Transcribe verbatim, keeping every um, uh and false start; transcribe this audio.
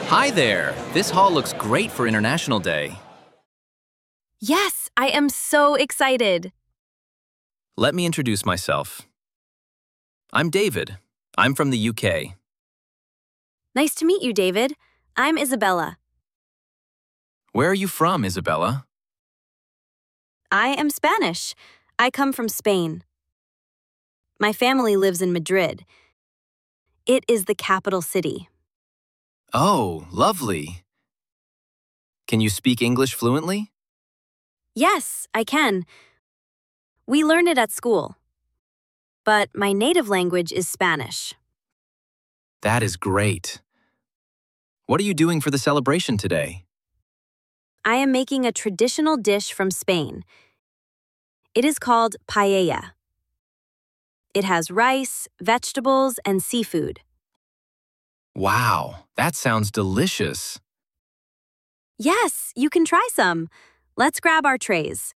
Hi there! This hall looks great for International Day. Yes, I am so excited. Let me introduce myself. I'm David. I'm from the U K. Nice to meet you, David. I'm Isabella. Where are you from, Isabella? I am Spanish. I come from Spain. My family lives in Madrid. It is the capital city. Oh, lovely. Can you speak English fluently? Yes, I can. We learn it at school. But my native language is Spanish. That is great. What are you doing for the celebration today? I am making a traditional dish from Spain. It is called paella. It has rice, vegetables, and seafood. Wow, that sounds delicious. Yes, you can try some. Let's grab our trays.